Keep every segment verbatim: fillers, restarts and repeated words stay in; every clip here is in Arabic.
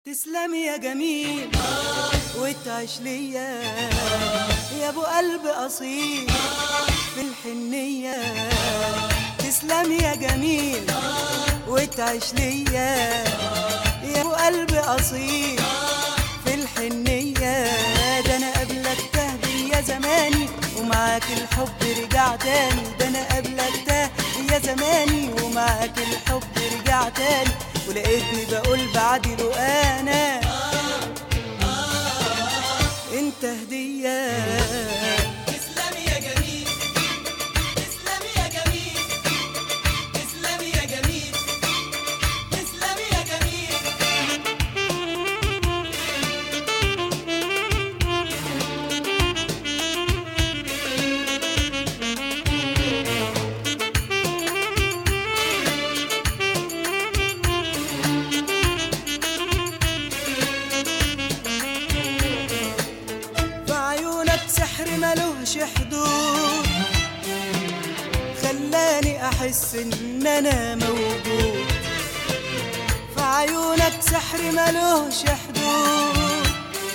تسلم يا جميل وتعيش ليا يا ابو قلب اصيل في الحنيه. تسلم يا جميل وتعيش ليا يا ابو قلب اصيل في الحنيه. ده انا قبلك تهدي يا زماني ومعاك الحب رجع تاني. ده انا قبلك تهدي يا زماني ومعاك الحب رجع تاني. ولقيتني بقول بعدي له انا انت هديه. تسلم يا جميل تسلم يا جميل تسلم يا جميل تسلم يا جميل. سحر ملوش حدود خلاني احس ان انا موجود. في عيونك سحر ملوش حدود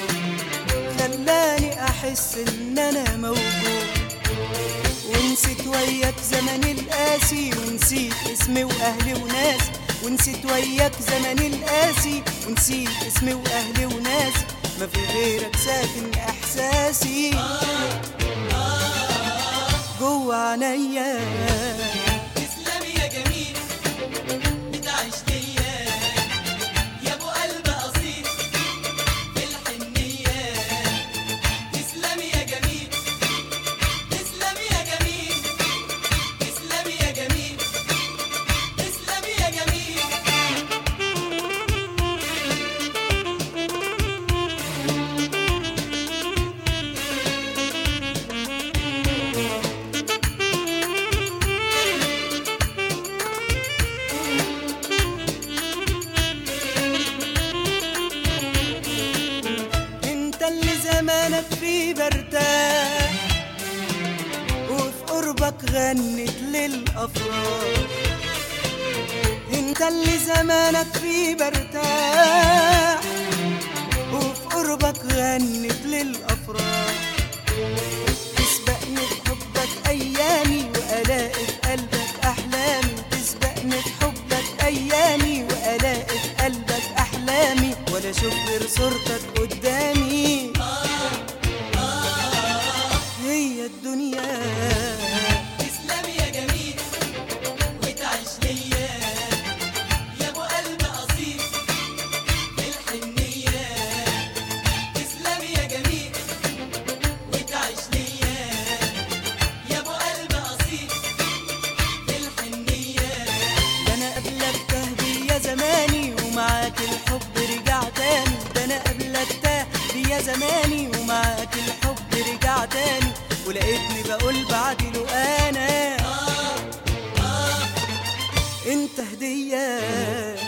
خلاني احس ان انا موجود. ونسيت وياك زمن القاسي ونسيت اسمي واهلي وناسي. ونسيت وياك زمن القاسي ونسيت اسمي واهلي وناسي. ما في غيرك ساكن احساسي جوا عينيا. تسلم يا جميل بتعيش ليا يا ابو قلب اصيل في الحنيه. تسلم يا جميل تسلم يا جميل تسلم يا جميل تسلم يا جميل. زمانك في برتاح وفي قربك غنت للأفراح. انت اللي زمانك في برتاح وفي قربك غنت للأفراح. تسبقني بحبك أيامي وألاقي في قلبك أحلامي. تسبقني بحبك أيامي وألاقي في قلبك أحلامي. ولا أشوف غير صورتك قدامي هي الدنيا. تسلم يا جميل وتعيش ليا يا ابو قلب اصيل في الحنيه. تسلم يا جميل وتعيش ليا يا ابو قلب اصيل في الحنيه. ده انا قبلك تهدي يا زماني ومعاك الحب رجع تاني. ده انا قبلك تهدي يا زماني ومعاك الحب رجع تاني. ولقيتني بقول بعدي له انا انت هديه.